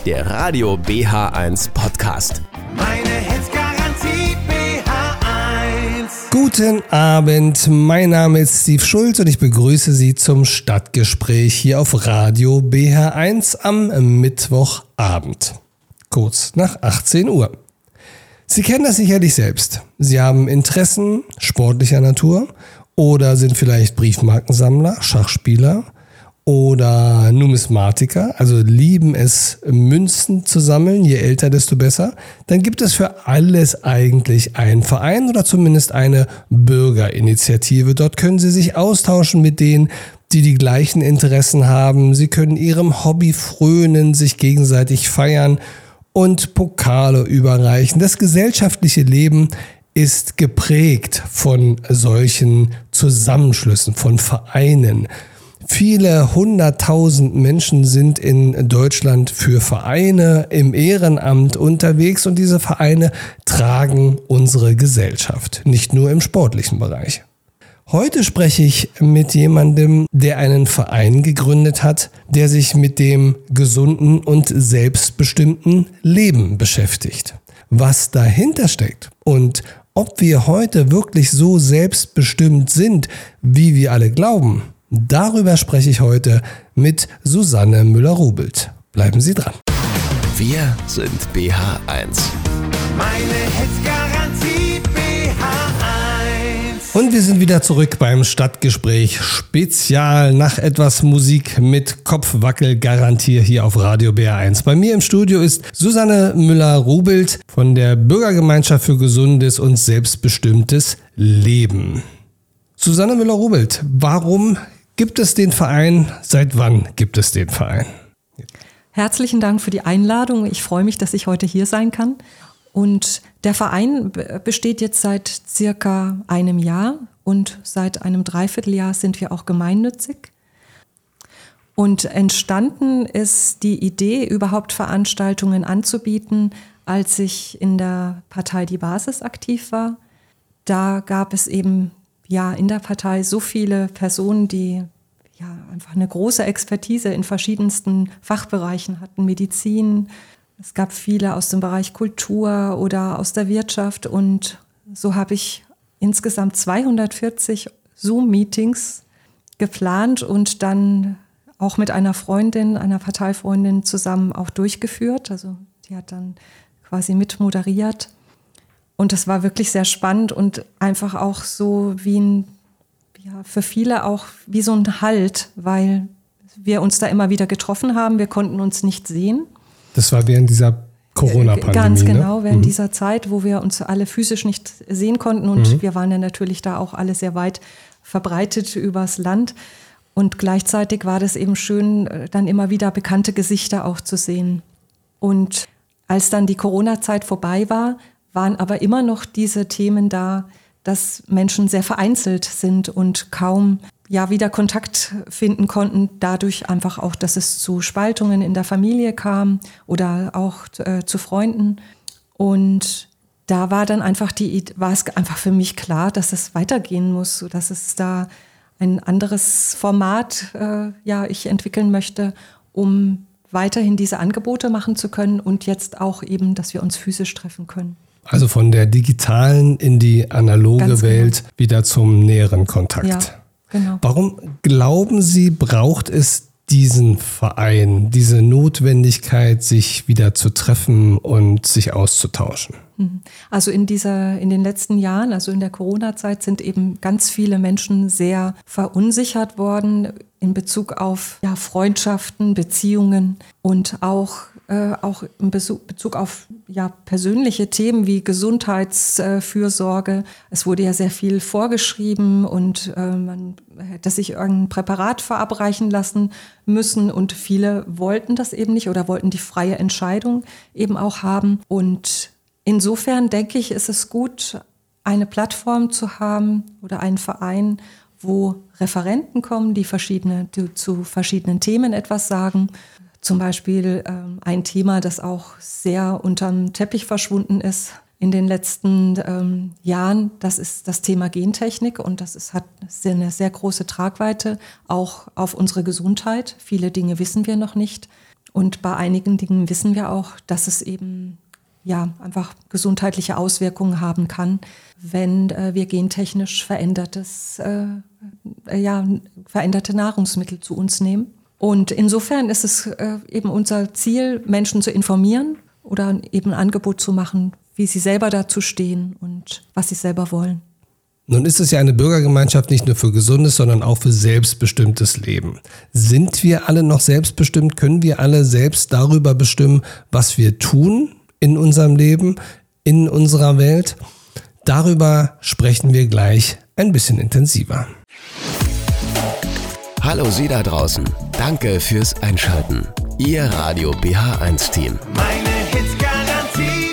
der Radio BH1 Podcast. Meine Hitzgarantie BH1. Guten Abend, mein Name ist Steve Schulz und ich begrüße Sie zum Stadtgespräch hier auf Radio BH1 am Mittwochabend, kurz nach 18 Uhr. Sie kennen das sicherlich selbst. Sie haben Interessen sportlicher Natur oder sind vielleicht Briefmarkensammler, Schachspieler oder Numismatiker, also lieben es, Münzen zu sammeln, je älter, desto besser. Dann gibt es für alles eigentlich einen Verein oder zumindest eine Bürgerinitiative. Dort können Sie sich austauschen mit denen, die die gleichen Interessen haben. Sie können ihrem Hobby frönen, sich gegenseitig feiern und Pokale überreichen. Das gesellschaftliche Leben ist geprägt von solchen Zusammenschlüssen, von Vereinen. Viele 100.000 Menschen sind in Deutschland für Vereine im Ehrenamt unterwegs und diese Vereine tragen unsere Gesellschaft, nicht nur im sportlichen Bereich. Heute spreche ich mit jemandem, der einen Verein gegründet hat, der sich mit dem gesunden und selbstbestimmten Leben beschäftigt. Was dahinter steckt und ob wir heute wirklich so selbstbestimmt sind, wie wir alle glauben, darüber spreche ich heute mit Susanne Müller-Rubelt. Bleiben Sie dran. Wir sind BH1. Meine Hitzgarantie BH1. Und wir sind wieder zurück beim Stadtgespräch Spezial nach etwas Musik mit Kopfwackelgarantie hier auf Radio BH1. Bei mir im Studio ist Susanne Müller-Rubelt von der Bürgergemeinschaft für gesundes und selbstbestimmtes Leben. Susanne Müller-Rubelt, warum gibt es den Verein? Seit wann gibt es den Verein? Herzlichen Dank für die Einladung. Ich freue mich, dass ich heute hier sein kann. Und der Verein besteht jetzt seit circa einem Jahr und seit einem Dreivierteljahr sind wir auch gemeinnützig. Und entstanden ist die Idee, überhaupt Veranstaltungen anzubieten, als ich in der Partei Die Basis aktiv war. Da gab es eben in der Partei so viele Personen, die einfach eine große Expertise in verschiedensten Fachbereichen hatten, Medizin. Es gab viele aus dem Bereich Kultur oder aus der Wirtschaft und so habe ich insgesamt 240 Zoom-Meetings geplant und dann auch mit einer Freundin, einer Parteifreundin zusammen auch durchgeführt. Also die hat dann quasi mit moderiert. Und das war wirklich sehr spannend und einfach auch so wie für viele auch wie so ein Halt, weil wir uns da immer wieder getroffen haben. Wir konnten uns nicht sehen. Das war während dieser Corona-Pandemie, ganz genau, während dieser Zeit, wo wir uns alle physisch nicht sehen konnten. Und wir waren ja natürlich da auch alle sehr weit verbreitet übers Land. Und gleichzeitig war das eben schön, dann immer wieder bekannte Gesichter auch zu sehen. Und als dann die Corona-Zeit vorbei war, waren aber immer noch diese Themen da, dass Menschen sehr vereinzelt sind und kaum wieder Kontakt finden konnten, dadurch einfach auch, dass es zu Spaltungen in der Familie kam oder auch zu Freunden. Und da war dann einfach war es einfach für mich klar, dass es weitergehen muss, dass es da ein anderes Format ich entwickeln möchte, um weiterhin diese Angebote machen zu können und jetzt auch eben, dass wir uns physisch treffen können. Also von der digitalen in die analoge Welt wieder zum näheren Kontakt. Ja, genau. Warum glauben Sie, braucht es diesen Verein, diese Notwendigkeit, sich wieder zu treffen und sich auszutauschen? Also in den letzten Jahren, also in der Corona-Zeit, sind eben ganz viele Menschen sehr verunsichert worden in Bezug auf Freundschaften, Beziehungen und auch in Bezug auf persönliche Themen wie Gesundheitsfürsorge. Es wurde ja sehr viel vorgeschrieben und man hätte sich irgendein Präparat verabreichen lassen müssen und viele wollten das eben nicht oder wollten die freie Entscheidung eben auch haben. Und insofern denke ich, ist es gut, eine Plattform zu haben oder einen Verein, wo Referenten kommen, die zu verschiedenen Themen etwas sagen. Zum Beispiel ein Thema, das auch sehr unterm Teppich verschwunden ist in den letzten Jahren, das ist das Thema Gentechnik und hat eine sehr große Tragweite auch auf unsere Gesundheit. Viele Dinge wissen wir noch nicht. Und bei einigen Dingen wissen wir auch, dass es eben einfach gesundheitliche Auswirkungen haben kann, wenn wir gentechnisch veränderte Nahrungsmittel zu uns nehmen. Und insofern ist es eben unser Ziel, Menschen zu informieren oder eben ein Angebot zu machen, wie sie selber dazu stehen und was sie selber wollen. Nun ist es ja eine Bürgergemeinschaft nicht nur für gesundes, sondern auch für selbstbestimmtes Leben. Sind wir alle noch selbstbestimmt? Können wir alle selbst darüber bestimmen, was wir tun in unserem Leben, in unserer Welt? Darüber sprechen wir gleich ein bisschen intensiver. Hallo Sie da draußen. Danke fürs Einschalten. Ihr Radio BH1-Team. Meine Hitgarantie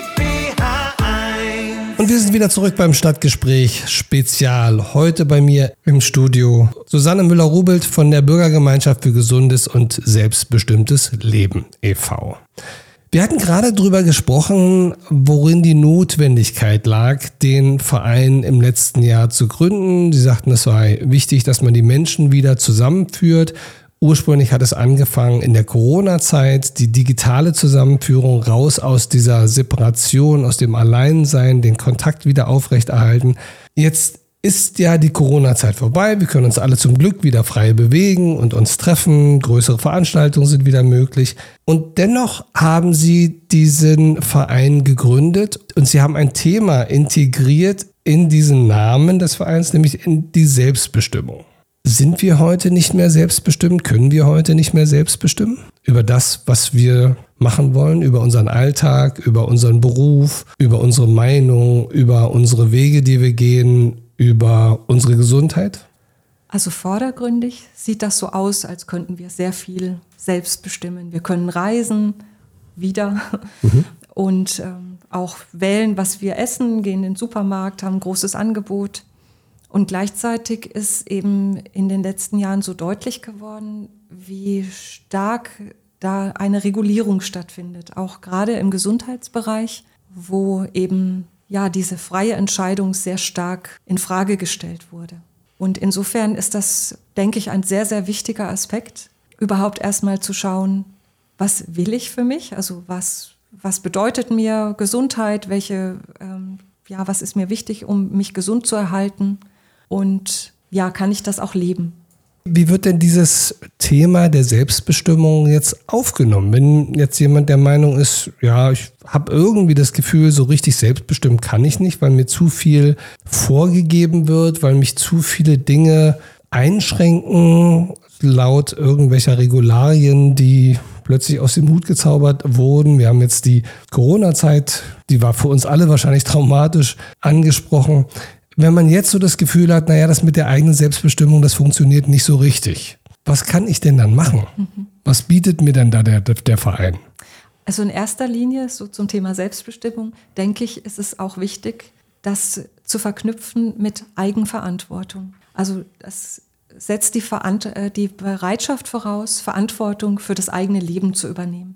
BH1. Und wir sind wieder zurück beim Stadtgespräch Spezial. Heute bei mir im Studio Susanne Müller-Rubelt von der Bürgergemeinschaft für gesundes und selbstbestimmtes Leben e.V. Wir hatten gerade drüber gesprochen, worin die Notwendigkeit lag, den Verein im letzten Jahr zu gründen. Sie sagten, es sei wichtig, dass man die Menschen wieder zusammenführt. Ursprünglich hat es angefangen in der Corona-Zeit, die digitale Zusammenführung, raus aus dieser Separation, aus dem Alleinsein, den Kontakt wieder aufrechterhalten. Jetzt ist ja die Corona-Zeit vorbei. Wir können uns alle zum Glück wieder frei bewegen und uns treffen. Größere Veranstaltungen sind wieder möglich. Und dennoch haben Sie diesen Verein gegründet und Sie haben ein Thema integriert in diesen Namen des Vereins, nämlich in die Selbstbestimmung. Sind wir heute nicht mehr selbstbestimmt? Können wir heute nicht mehr selbst bestimmen? Über das, was wir machen wollen, über unseren Alltag, über unseren Beruf, über unsere Meinung, über unsere Wege, die wir gehen, über unsere Gesundheit? Also vordergründig sieht das so aus, als könnten wir sehr viel selbst bestimmen. Wir können reisen, wieder und auch wählen, was wir essen, gehen in den Supermarkt, haben ein großes Angebot. Und gleichzeitig ist eben in den letzten Jahren so deutlich geworden, wie stark da eine Regulierung stattfindet, auch gerade im Gesundheitsbereich, wo eben diese freie Entscheidung sehr stark in Frage gestellt wurde. Und insofern ist das, denke ich, ein sehr, sehr wichtiger Aspekt, überhaupt erstmal zu schauen, was will ich für mich? Also was bedeutet mir Gesundheit? Was ist mir wichtig, um mich gesund zu erhalten? Und kann ich das auch leben? Wie wird denn dieses Thema der Selbstbestimmung jetzt aufgenommen? Wenn jetzt jemand der Meinung ist, ich habe irgendwie das Gefühl, so richtig selbstbestimmt kann ich nicht, weil mir zu viel vorgegeben wird, weil mich zu viele Dinge einschränken, laut irgendwelcher Regularien, die plötzlich aus dem Hut gezaubert wurden. Wir haben jetzt die Corona-Zeit, die war für uns alle wahrscheinlich traumatisch angesprochen. Wenn man jetzt so das Gefühl hat, das mit der eigenen Selbstbestimmung, das funktioniert nicht so richtig. Was kann ich denn dann machen? Was bietet mir denn da der Verein? Also in erster Linie, so zum Thema Selbstbestimmung, denke ich, ist es auch wichtig, das zu verknüpfen mit Eigenverantwortung. Also das setzt die Bereitschaft voraus, Verantwortung für das eigene Leben zu übernehmen.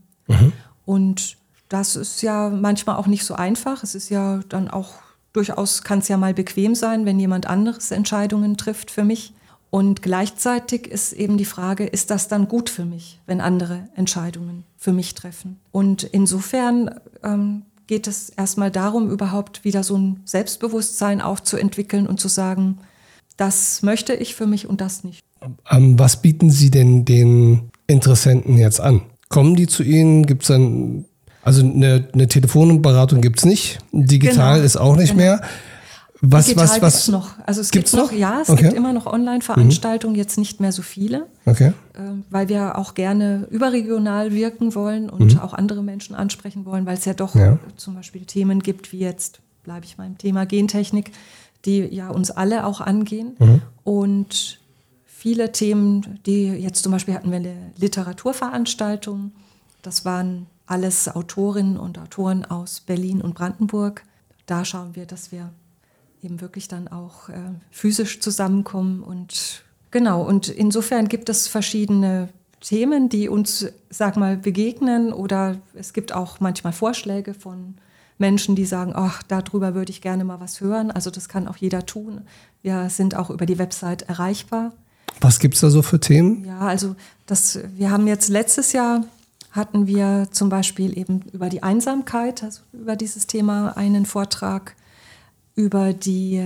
Und das ist ja manchmal auch nicht so einfach. Es ist ja dann auch durchaus, kann es ja mal bequem sein, wenn jemand anderes Entscheidungen trifft für mich. Und gleichzeitig ist eben die Frage, ist das dann gut für mich, wenn andere Entscheidungen für mich treffen? Und insofern geht es erstmal darum, überhaupt wieder so ein Selbstbewusstsein aufzuentwickeln und zu sagen, das möchte ich für mich und das nicht. Was bieten Sie denn den Interessenten jetzt an? Kommen die zu Ihnen? Gibt es dann... Also eine Telefonberatung gibt es nicht, digital ist auch nicht mehr. Digital gibt es noch. Also es gibt noch, es gibt immer noch Online-Veranstaltungen, jetzt nicht mehr so viele, weil wir auch gerne überregional wirken wollen und auch andere Menschen ansprechen wollen, weil es ja doch zum Beispiel Themen gibt, wie jetzt, bleibe ich beim Thema Gentechnik, die ja uns alle auch angehen. Und viele Themen, die jetzt zum Beispiel hatten wir eine Literaturveranstaltung, das waren alles Autorinnen und Autoren aus Berlin und Brandenburg. Da schauen wir, dass wir eben wirklich dann auch physisch zusammenkommen. Und insofern gibt es verschiedene Themen, die uns, begegnen. Oder es gibt auch manchmal Vorschläge von Menschen, die sagen, darüber würde ich gerne mal was hören. Also das kann auch jeder tun. Wir sind auch über die Website erreichbar. Was gibt es da so für Themen? Ja, also wir haben jetzt letztes Jahr hatten wir zum Beispiel eben über die Einsamkeit, also über dieses Thema einen Vortrag, über die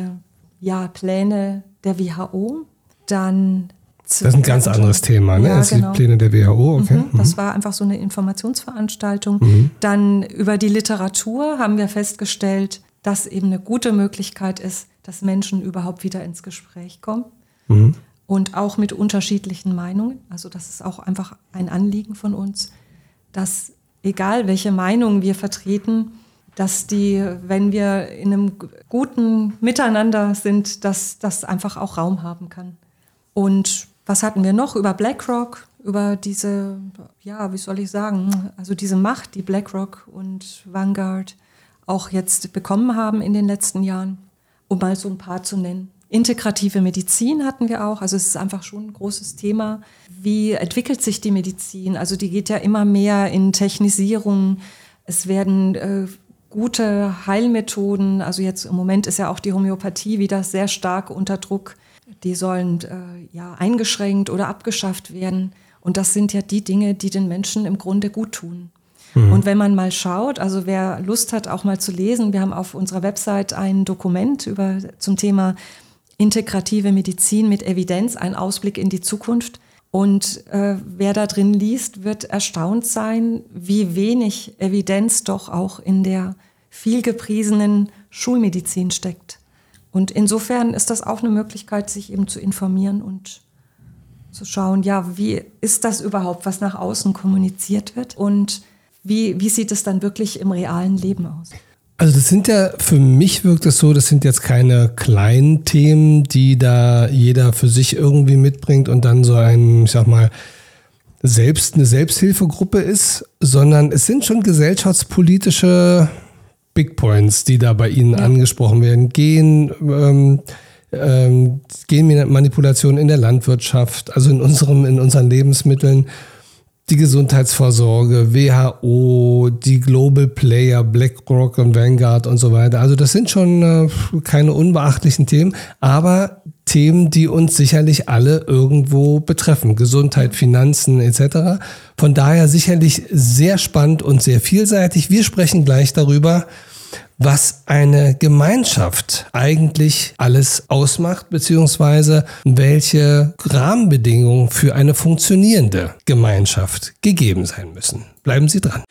Pläne der WHO. Dann das ist ein ganz anderes Thema, ne? Ja, das genau. Die Pläne der WHO, okay. Das war einfach so eine Informationsveranstaltung. Dann über die Literatur haben wir festgestellt, dass eben eine gute Möglichkeit ist, dass Menschen überhaupt wieder ins Gespräch kommen. Und auch mit unterschiedlichen Meinungen. Also das ist auch einfach ein Anliegen von uns, dass egal welche Meinung wir vertreten, dass wenn wir in einem guten Miteinander sind, dass das einfach auch Raum haben kann. Und was hatten wir noch? Über BlackRock, über diese, wie soll ich sagen, also diese Macht, die BlackRock und Vanguard auch jetzt bekommen haben in den letzten Jahren, um mal so ein paar zu nennen. Integrative Medizin hatten wir auch, also es ist einfach schon ein großes Thema. Wie entwickelt sich die Medizin? Also die geht ja immer mehr in Technisierung. Es werden gute Heilmethoden, also jetzt im Moment ist ja auch die Homöopathie wieder sehr stark unter Druck. Die sollen eingeschränkt oder abgeschafft werden. Und das sind ja die Dinge, die den Menschen im Grunde gut tun. Und wenn man mal schaut, also wer Lust hat, auch mal zu lesen, wir haben auf unserer Website ein Dokument zum Thema integrative Medizin mit Evidenz, ein Ausblick in die Zukunft. Und wer da drin liest, wird erstaunt sein, wie wenig Evidenz doch auch in der vielgepriesenen Schulmedizin steckt. Und insofern ist das auch eine Möglichkeit, sich eben zu informieren und zu schauen, wie ist das überhaupt, was nach außen kommuniziert wird und wie sieht es dann wirklich im realen Leben aus? Also das sind ja, für mich wirkt es so, das sind jetzt keine kleinen Themen, die da jeder für sich irgendwie mitbringt und dann so eine Selbsthilfegruppe ist, sondern es sind schon gesellschaftspolitische Big Points, die da bei Ihnen angesprochen werden. Genmanipulation in der Landwirtschaft, also in unseren Lebensmitteln, die Gesundheitsvorsorge, WHO, die Global Player, BlackRock und Vanguard und so weiter. Also das sind schon keine unbeachtlichen Themen, aber Themen, die uns sicherlich alle irgendwo betreffen. Gesundheit, Finanzen etc. Von daher sicherlich sehr spannend und sehr vielseitig. Wir sprechen gleich darüber, was eine Gemeinschaft eigentlich alles ausmacht, beziehungsweise welche Rahmenbedingungen für eine funktionierende Gemeinschaft gegeben sein müssen. Bleiben Sie dran.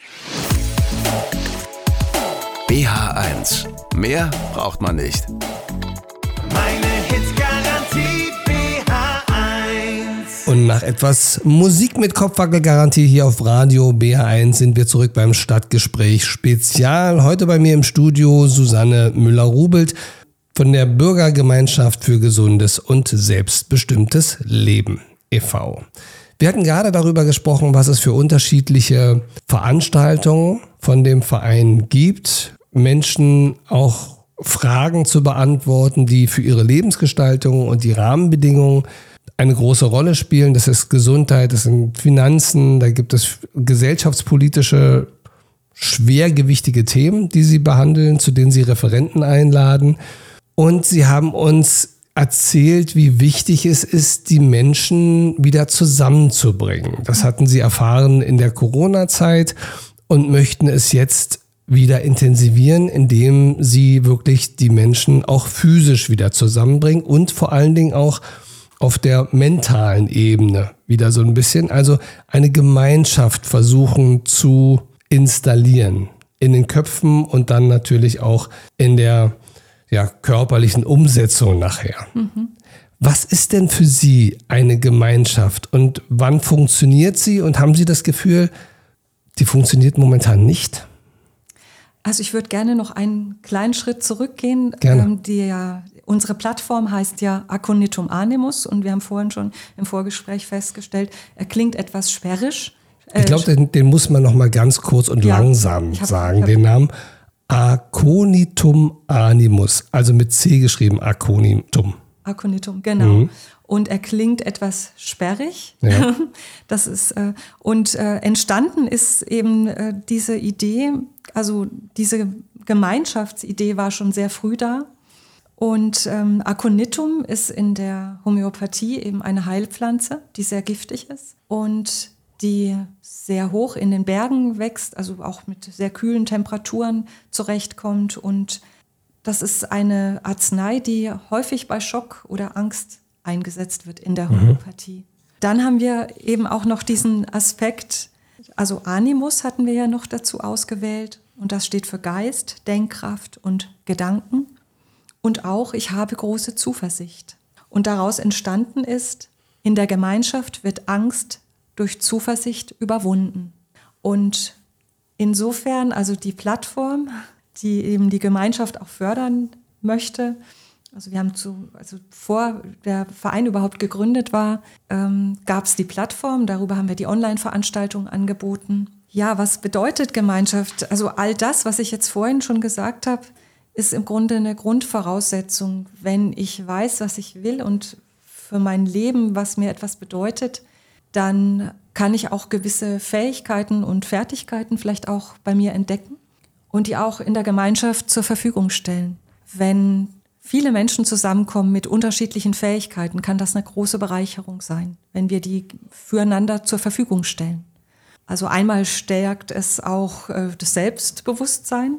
BH1. Mehr braucht man nicht. Meine Hits-Garantie BH1. Und nach etwas Musik mit Kopfwackelgarantie hier auf Radio BH1 sind wir zurück beim Stadtgespräch Spezial. Heute bei mir im Studio Susanne Müller-Rubelt von der Bürgergemeinschaft für gesundes und selbstbestimmtes Leben e.V. Wir hatten gerade darüber gesprochen, was es für unterschiedliche Veranstaltungen von dem Verein gibt. Menschen auch Fragen zu beantworten, die für ihre Lebensgestaltung und die Rahmenbedingungen eine große Rolle spielen. Das ist Gesundheit, das sind Finanzen, da gibt es gesellschaftspolitische, schwergewichtige Themen, die sie behandeln, zu denen sie Referenten einladen. Und sie haben uns erzählt, wie wichtig es ist, die Menschen wieder zusammenzubringen. Das hatten sie erfahren in der Corona-Zeit und möchten es jetzt wieder intensivieren, indem sie wirklich die Menschen auch physisch wieder zusammenbringen und vor allen Dingen auch auf der mentalen Ebene wieder so ein bisschen, also eine Gemeinschaft versuchen zu installieren in den Köpfen und dann natürlich auch in der körperlichen Umsetzung nachher. Was ist denn für Sie eine Gemeinschaft und wann funktioniert sie und haben Sie das Gefühl, die funktioniert momentan nicht? Also ich würde gerne noch einen kleinen Schritt zurückgehen. Gerne. Unsere Plattform heißt ja Aconitum Animus und wir haben vorhin schon im Vorgespräch festgestellt, er klingt etwas sperrisch. Ich glaube, den muss man noch mal ganz kurz und langsam sagen, den Namen. Aconitum Animus, also mit C geschrieben, Aconitum. Aconitum, genau. Und er klingt etwas sperrig. Ja. Das ist, entstanden ist eben diese Idee, also diese Gemeinschaftsidee war schon sehr früh da. Und Aconitum ist in der Homöopathie eben eine Heilpflanze, die sehr giftig ist. Und die sehr hoch in den Bergen wächst, also auch mit sehr kühlen Temperaturen zurechtkommt. Und das ist eine Arznei, die häufig bei Schock oder Angst eingesetzt wird in der Homöopathie. Dann haben wir eben auch noch diesen Aspekt, also Animus hatten wir ja noch dazu ausgewählt. Und das steht für Geist, Denkkraft und Gedanken. Und auch, ich habe große Zuversicht. Und daraus entstanden ist, in der Gemeinschaft wird Angst durch Zuversicht überwunden. Und insofern, also die Plattform, die eben die Gemeinschaft auch fördern möchte, also wir haben bevor der Verein überhaupt gegründet war, gab es die Plattform, darüber haben wir die Online-Veranstaltung angeboten. Ja, was bedeutet Gemeinschaft? Also all das, was ich jetzt vorhin schon gesagt habe, ist im Grunde eine Grundvoraussetzung. Wenn ich weiß, was ich will und für mein Leben, was mir etwas bedeutet, dann kann ich auch gewisse Fähigkeiten und Fertigkeiten vielleicht auch bei mir entdecken und die auch in der Gemeinschaft zur Verfügung stellen. Wenn viele Menschen zusammenkommen mit unterschiedlichen Fähigkeiten, kann das eine große Bereicherung sein, wenn wir die füreinander zur Verfügung stellen. Also einmal stärkt es auch das Selbstbewusstsein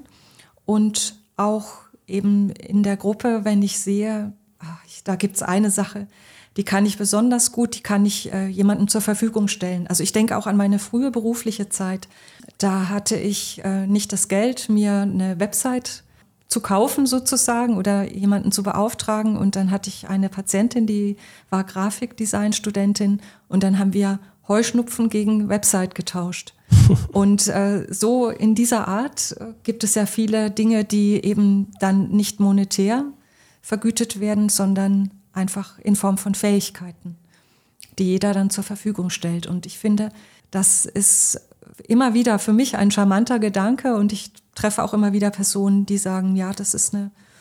und auch eben in der Gruppe, wenn ich sehe, da gibt es eine Sache, die kann ich besonders gut, die kann ich jemandem zur Verfügung stellen. Also ich denke auch an meine frühe berufliche Zeit. Da hatte ich nicht das Geld, mir eine Website zu kaufen sozusagen oder jemanden zu beauftragen. Und dann hatte ich eine Patientin, die war Grafikdesign-Studentin und dann haben wir Heuschnupfen gegen Website getauscht. Und so in dieser Art gibt es ja viele Dinge, die eben dann nicht monetär vergütet werden, sondern einfach in Form von Fähigkeiten, die jeder dann zur Verfügung stellt. Und ich finde, das ist immer wieder für mich ein charmanter Gedanke und ich treffe auch immer wieder Personen, die sagen, ja, das ist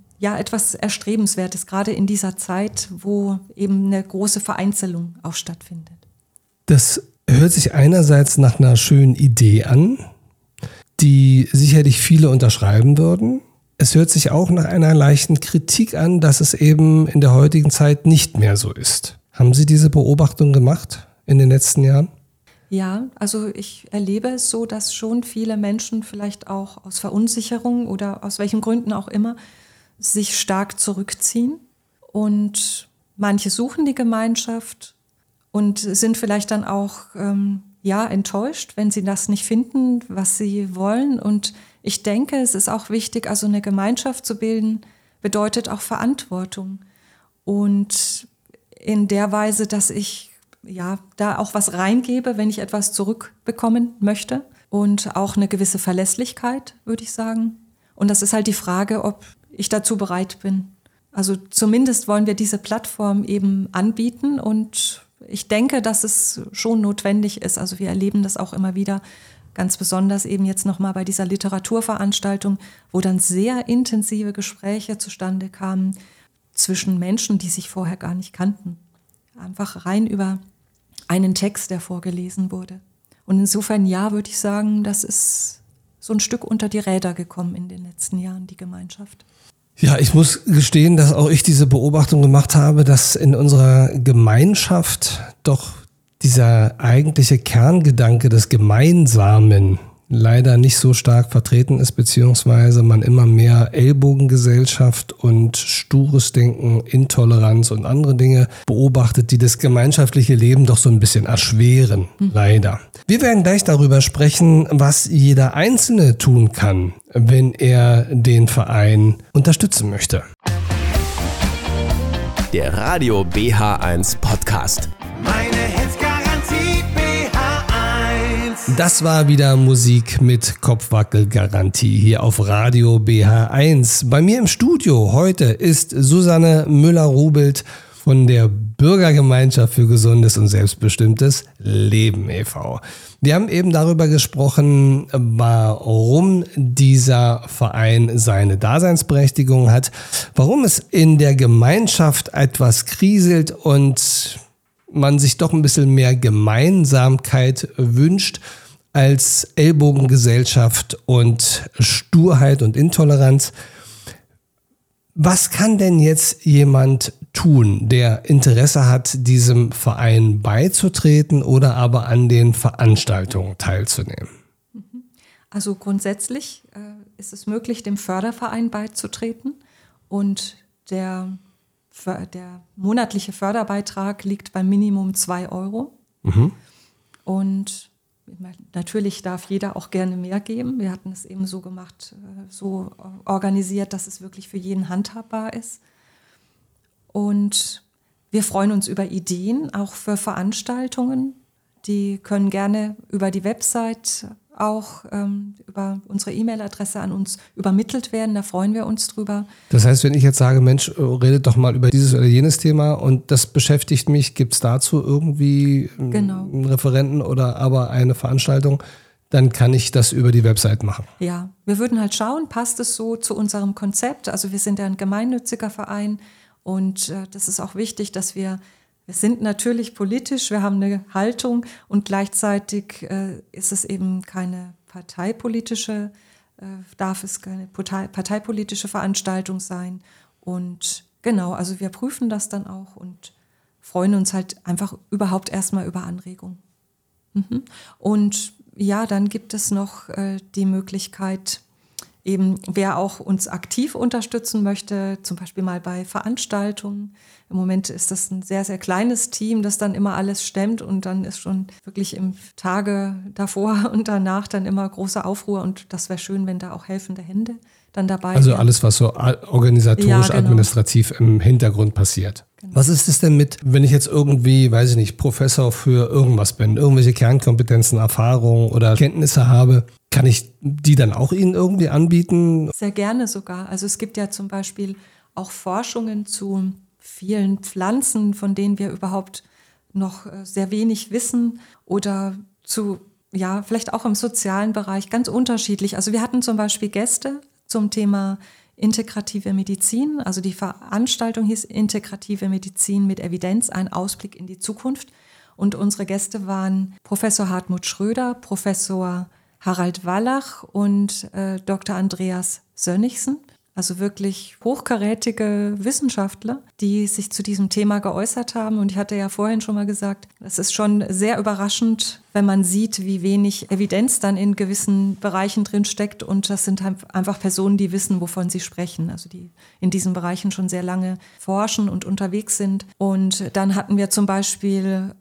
etwas Erstrebenswertes, gerade in dieser Zeit, wo eben eine große Vereinzelung auch stattfindet. Das hört sich einerseits nach einer schönen Idee an, die sicherlich viele unterschreiben würden. Es hört sich auch nach einer leichten Kritik an, dass es eben in der heutigen Zeit nicht mehr so ist. Haben Sie diese Beobachtung gemacht in den letzten Jahren? Ja, also ich erlebe es so, dass schon viele Menschen vielleicht auch aus Verunsicherung oder aus welchen Gründen auch immer sich stark zurückziehen. Und manche suchen die Gemeinschaft und sind vielleicht dann auch enttäuscht, wenn sie das nicht finden, was sie wollen. Und ich denke, es ist auch wichtig, also eine Gemeinschaft zu bilden, bedeutet auch Verantwortung. Und in der Weise, dass ich da auch was reingebe, wenn ich etwas zurückbekommen möchte. Und auch eine gewisse Verlässlichkeit, würde ich sagen. Und das ist halt die Frage, ob ich dazu bereit bin. Also zumindest wollen wir diese Plattform eben anbieten und ich denke, dass es schon notwendig ist. Also wir erleben das auch immer wieder, ganz besonders eben jetzt nochmal bei dieser Literaturveranstaltung, wo dann sehr intensive Gespräche zustande kamen zwischen Menschen, die sich vorher gar nicht kannten. Einfach rein über einen Text, der vorgelesen wurde. Und insofern, würde ich sagen, das ist so ein Stück unter die Räder gekommen in den letzten Jahren, die Gemeinschaft. Ja, ich muss gestehen, dass auch ich diese Beobachtung gemacht habe, dass in unserer Gemeinschaft doch dieser eigentliche Kerngedanke des Gemeinsamen leider nicht so stark vertreten ist, beziehungsweise man immer mehr Ellbogengesellschaft und stures Denken, Intoleranz und andere Dinge beobachtet, die das gemeinschaftliche Leben doch so ein bisschen erschweren, leider. Wir werden gleich darüber sprechen, was jeder Einzelne tun kann, wenn er den Verein unterstützen möchte. Der Radio BH1 Podcast. Meine Hitzgarantie BH1. Das war wieder Musik mit Kopfwackelgarantie hier auf Radio BH1. Bei mir im Studio heute ist Susanne Müller-Rubelt von der Bürgergemeinschaft für gesundes und selbstbestimmtes Leben e.V. Wir haben eben darüber gesprochen, warum dieser Verein seine Daseinsberechtigung hat, warum es in der Gemeinschaft etwas kriselt und man sich doch ein bisschen mehr Gemeinsamkeit wünscht als Ellbogengesellschaft und Sturheit und Intoleranz. Was kann denn jetzt jemand tun, der Interesse hat, diesem Verein beizutreten oder aber an den Veranstaltungen teilzunehmen? Also grundsätzlich ist es möglich, dem Förderverein beizutreten, und der monatliche Förderbeitrag liegt beim Minimum 2 Euro. Und natürlich darf jeder auch gerne mehr geben. Wir hatten es eben so gemacht, so organisiert, dass es wirklich für jeden handhabbar ist. Und wir freuen uns über Ideen, auch für Veranstaltungen. Die können gerne über die Website auch über unsere E-Mail-Adresse an uns übermittelt werden. Da freuen wir uns drüber. Das heißt, wenn ich jetzt sage, Mensch, redet doch mal über dieses oder jenes Thema und das beschäftigt mich, gibt es dazu irgendwie einen Referenten oder aber eine Veranstaltung, dann kann ich das über die Website machen. Ja, wir würden halt schauen, passt es so zu unserem Konzept? Also wir sind ja ein gemeinnütziger Verein, und das ist auch wichtig, dass wir sind natürlich politisch, wir haben eine Haltung, und gleichzeitig ist es eben keine darf es keine parteipolitische Veranstaltung sein. Und genau, also wir prüfen das dann auch und freuen uns halt einfach überhaupt erstmal über Anregungen. Und ja, dann gibt es noch die Möglichkeit, eben wer auch uns aktiv unterstützen möchte, zum Beispiel mal bei Veranstaltungen. Im Moment ist das ein sehr, sehr kleines Team, das dann immer alles stemmt, und dann ist schon wirklich im Tage davor und danach dann immer großer Aufruhr, und das wäre schön, wenn da auch helfende Hände dann dabei Also wären. alles, was so organisatorisch, administrativ im Hintergrund passiert. Genau. Was ist es denn mit, wenn ich jetzt irgendwie, weiß ich nicht, Professor für irgendwas bin, irgendwelche Kernkompetenzen, Erfahrungen oder Kenntnisse habe, kann ich die dann auch Ihnen irgendwie anbieten? Sehr gerne sogar. Also es gibt ja zum Beispiel auch Forschungen zu vielen Pflanzen, von denen wir überhaupt noch sehr wenig wissen, oder zu, ja, vielleicht auch im sozialen Bereich, ganz unterschiedlich. Also wir hatten zum Beispiel Gäste zum Thema integrative Medizin. Also die Veranstaltung hieß Integrative Medizin mit Evidenz, ein Ausblick in die Zukunft. Und unsere Gäste waren Professor Hartmut Schröder, Professor Harald Wallach und Dr. Andreas Sönnigsen. Also wirklich hochkarätige Wissenschaftler, die sich zu diesem Thema geäußert haben. Und ich hatte ja vorhin schon mal gesagt, es ist schon sehr überraschend, wenn man sieht, wie wenig Evidenz dann in gewissen Bereichen drin steckt. Und das sind einfach Personen, die wissen, wovon sie sprechen. Also die in diesen Bereichen schon sehr lange forschen und unterwegs sind. Und dann hatten wir zum Beispiel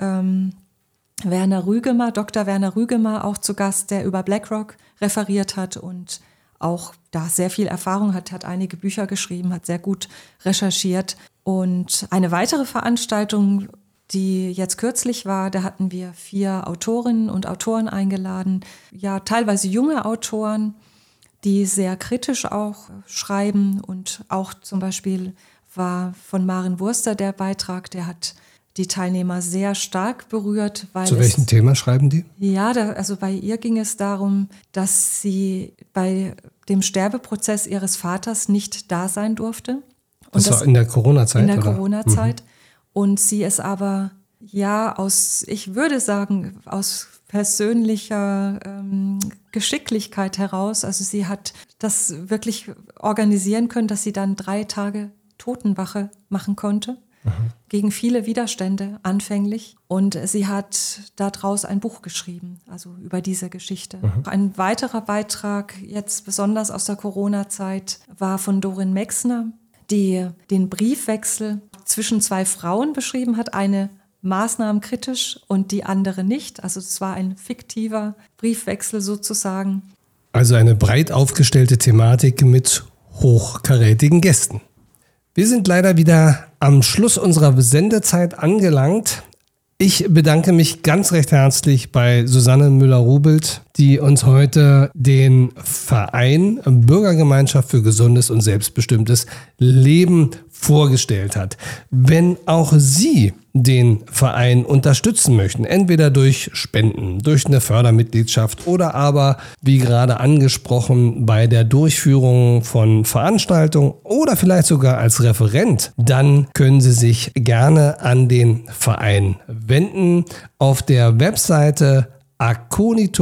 Werner Rügemer, Dr. Werner Rügemer auch zu Gast, der über BlackRock referiert hat und auch da sehr viel Erfahrung hat einige Bücher geschrieben, hat sehr gut recherchiert. Und eine weitere Veranstaltung, die jetzt kürzlich war, da hatten wir 4 Autorinnen und Autoren eingeladen, ja, teilweise junge Autoren, die sehr kritisch auch schreiben, und auch zum Beispiel war von Maren Wurster der Beitrag, der hat die Teilnehmer sehr stark berührt. Weil zu welchem Thema schreiben die? Ja, also bei ihr ging es darum, dass sie bei dem Sterbeprozess ihres Vaters nicht da sein durfte. Und das war in der Corona-Zeit? In der Corona-Zeit. Und sie es aber, ja, ich würde sagen, aus persönlicher Geschicklichkeit heraus, also sie hat das wirklich organisieren können, dass sie dann 3 Tage Totenwache machen konnte. Gegen viele Widerstände anfänglich. Und sie hat daraus ein Buch geschrieben, also über diese Geschichte. Ein weiterer Beitrag, jetzt besonders aus der Corona-Zeit, war von Dorin Mexner, die den Briefwechsel zwischen 2 Frauen beschrieben hat, eine maßnahmenkritisch und die andere nicht. Also es war ein fiktiver Briefwechsel sozusagen. Also eine breit aufgestellte Thematik mit hochkarätigen Gästen. Wir sind leider wieder am Schluss unserer Sendezeit angelangt. Ich bedanke mich ganz recht herzlich bei Susanne Müller-Rubelt, die uns heute den Verein Bürgergemeinschaft für gesundes und selbstbestimmtes Leben vorgestellt hat. Wenn auch Sie den Verein unterstützen möchten, entweder durch Spenden, durch eine Fördermitgliedschaft oder aber, wie gerade angesprochen, bei der Durchführung von Veranstaltungen oder vielleicht sogar als Referent, dann können Sie sich gerne an den Verein wenden. Auf der Webseite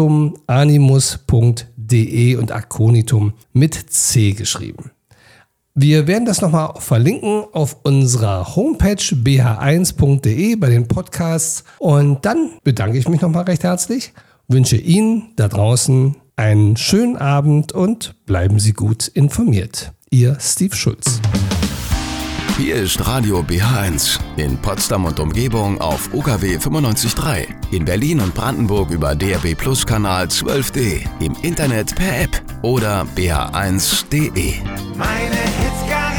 aconitumanimus.de und Aconitum mit C geschrieben. Wir werden das nochmal verlinken auf unserer Homepage bh1.de bei den Podcasts. Und dann bedanke ich mich nochmal recht herzlich, wünsche Ihnen da draußen einen schönen Abend und bleiben Sie gut informiert. Ihr Steve Schulz. Hier ist Radio BH1 in Potsdam und Umgebung auf UKW 95.3, in Berlin und Brandenburg über DAB+ Kanal 12D, im Internet per App oder bh1.de. Meine Hits